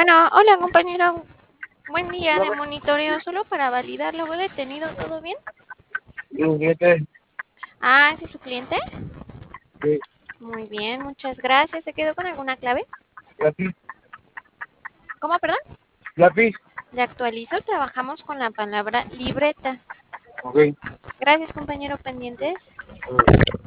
Bueno, hola compañero, buen día de Dígame, monitoreo solo para validar lo detenido, ¿todo bien? un cliente, Ah, ¿ese es su cliente? sí, Muy bien, muchas gracias. ¿Se quedó con alguna clave? lápiz, ¿Cómo, perdón? lápiz, Le actualizo, trabajamos con la palabra libreta. ok. Gracias compañero, pendientes.